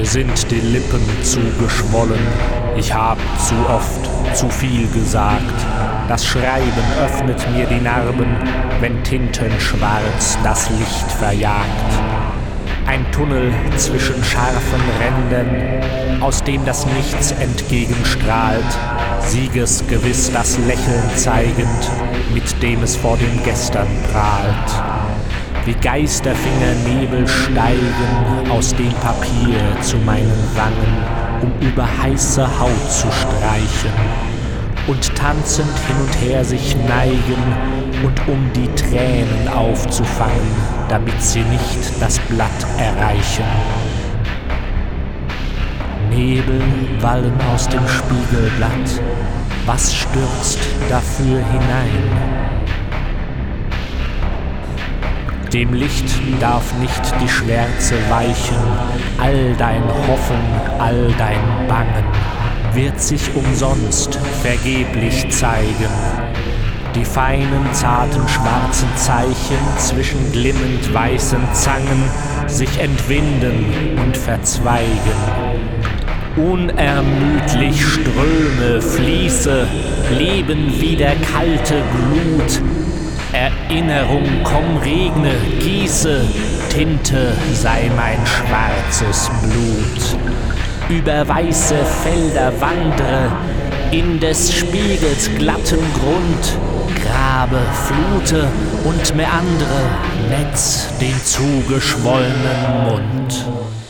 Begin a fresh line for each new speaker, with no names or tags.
Mir sind die Lippen zugeschwollen, ich hab zu oft zu viel gesagt. Das Schreiben öffnet mir die Narben, wenn Tintenschwarz das Licht verjagt. Ein Tunnel zwischen scharfen Rändern, aus dem das Nichts entgegenstrahlt, siegesgewiss das Lächeln zeigend, mit dem es vor dem Gestern prahlt. Wie Geisterfinger Nebel steigen aus dem Papier zu meinen Wangen, um über heiße Haut zu streichen und tanzend hin und her sich neigen und um die Tränen aufzufangen, damit sie nicht das Blatt erreichen. Nebel wallen aus dem Spiegelblatt, was stürzt dafür hinein? Dem Licht darf nicht die Schwärze weichen, all dein Hoffen, all dein Bangen wird sich umsonst vergeblich zeigen. Die feinen, zarten, schwarzen Zeichen zwischen glimmend weißen Zangen sich entwinden und verzweigen. Unermüdlich Ströme fließe, Leben wie der kalte Glut. Erinnerung, komm, regne, gieße, Tinte sei mein schwarzes Blut. Über weiße Felder wandre, in des Spiegels glatten Grund, grabe, flute und meandre, netz den zugeschwollenen Mund.